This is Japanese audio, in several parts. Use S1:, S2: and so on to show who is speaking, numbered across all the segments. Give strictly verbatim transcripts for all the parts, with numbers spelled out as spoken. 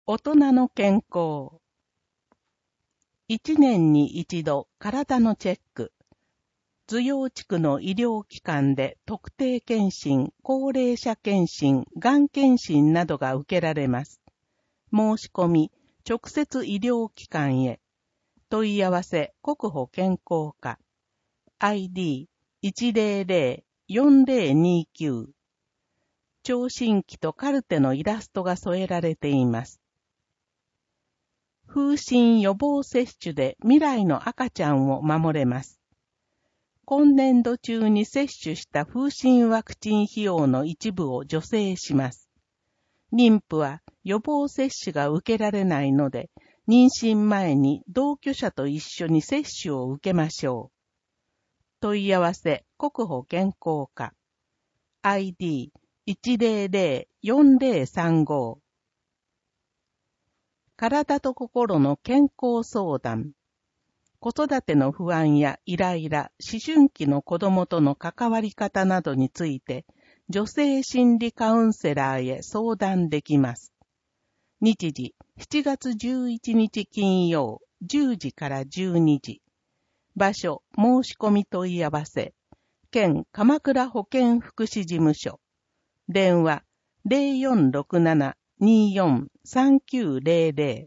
S1: 大人の健康。一年に一度体のチェック。図養地区の医療機関で特定検診、高齢者検診、がん検診などが受けられます。申し込み、直接医療機関へ。問い合わせ、国保健康課。アイディーいちゼロゼロよんゼロにきゅう。聴診器とカルテのイラストが添えられています。風疹予防接種で未来の赤ちゃんを守れます。今年度中に接種した風疹ワクチン費用の一部を助成します。妊婦は予防接種が受けられないので、妊娠前に同居者と一緒に接種を受けましょう。問い合わせ、国保健康課。アイディーいちゼロゼロよんゼロさんご。体と心の健康相談。子育ての不安やイライラ、思春期の子供との関わり方などについて、女性心理カウンセラーへ相談できます。日時、しちがつじゅういちにち金曜、じゅうじからじゅうにじ。場所、申し込み問い合わせ。県鎌倉保健福祉事務所。電話、ゼロよんろくなな にーよん さんきゅうゼロゼ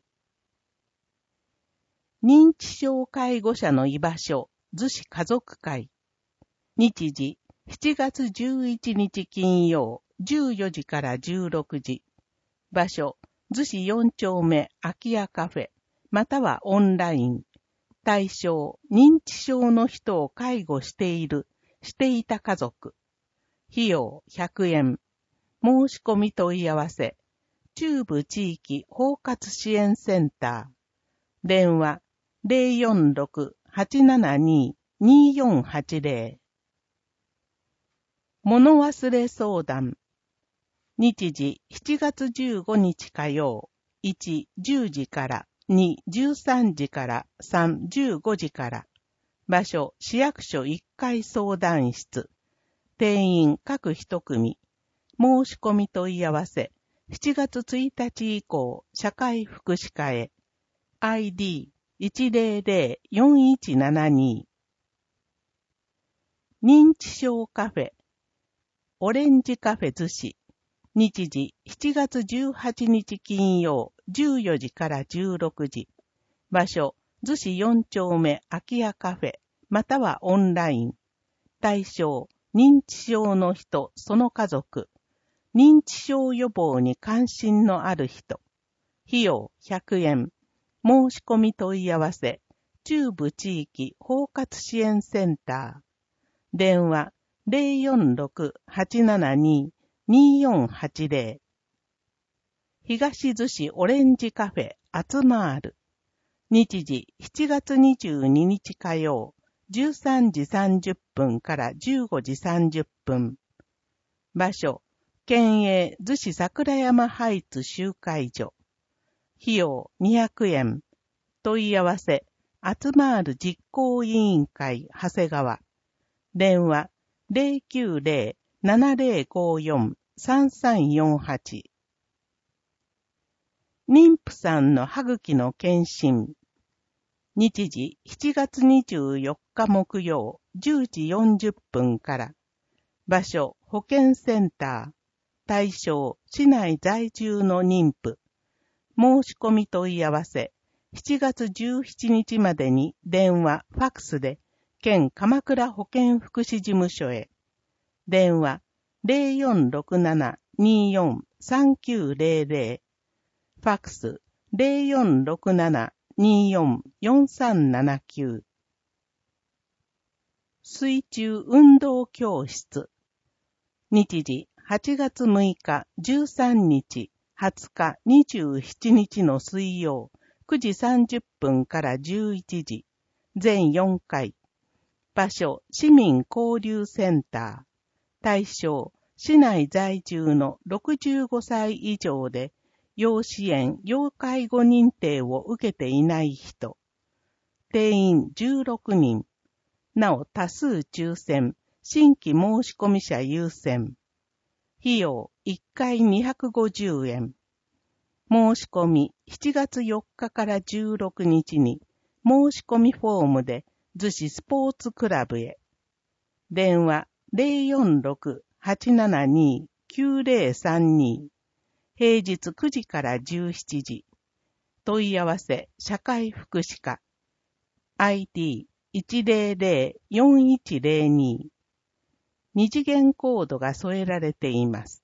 S1: ロ。認知症介護者の居場所、逗子家族会。日時、しちがつじゅういちにち金曜、じゅうよじからじゅうろくじ。場所、逗子よん丁目空き家カフェ、またはオンライン。対象、認知症の人を介護している、していた家族。費用ひゃくえん。申し込み問い合わせ。中部地域包括支援センター。電話、ゼロよんろく はちななに にーよんはちゼロ。物忘れ相談。日時、しちがつじゅうごにち火曜。いち、じゅうじから。に、じゅうさんじから。さん、じゅうごじから。場所、市役所いっかい相談室。定員各一組。申し込み問い合わせ。しちがつついたち以降、社会福祉課へ。アイディーいちゼロゼロよんいちななに。認知症カフェ。オレンジカフェ逗子。日時しちがつじゅうはちにち金曜じゅうよじからじゅうろくじ。場所、逗子よん丁目空き家カフェ、またはオンライン。対象、認知症の人、その家族。認知症予防に関心のある人。費用ひゃくえん。申し込み問い合わせ。中部地域包括支援センター。電話、ゼロよんろく はちななに にーよんはちゼロ。東逗子オレンジカフェアツマール。日時しちがつにじゅうににち火曜、じゅうさんじさんじゅっぷんからじゅうごじさんじゅっぷん。場所、県営逗子桜山ハイツ集会所。費用にひゃくえん。問い合わせ、アツマール実行委員会長谷川。電話、ゼロきゅうゼロ ななゼロごよん さんさんよんはち。妊婦さんの歯茎の検診。日時しちがつにじゅうよっか木曜じゅうじよんじゅっぷんから。場所、保健センター。対象、市内在住の妊婦。申し込み問い合わせ。しちがつじゅうしちにちまでに電話、ファックスで、県鎌倉保健福祉事務所へ。電話、ゼロよんろくなな にーよん さんきゅうゼロゼロ。ファックス、ゼロよんろくなな にーよん よんさんななきゅう。水中運動教室。日時、はちがつむいか、じゅうさんにち、はつか、にじゅうしちにちの水曜、くじさんじゅっぷんからじゅういちじ。全よんかい。場所、市民交流センター。対象、市内在住のろくじゅうごさい以上で、要支援・要介護認定を受けていない人。定員じゅうろくにん。なお多数抽選、新規申し込み者優先。費用いっかいにひゃくごじゅうえん。 申し込みしちがつよっかからじゅうろくにちに申し込みフォームで逗子スポーツクラブへ。電話 ゼロよんろく はちななに きゅうゼロさんに。平日くじからじゅうしちじ。問い合わせ社会福祉課 アイティーいちゼロゼロ よんいちゼロに。二次元コードが添えられています。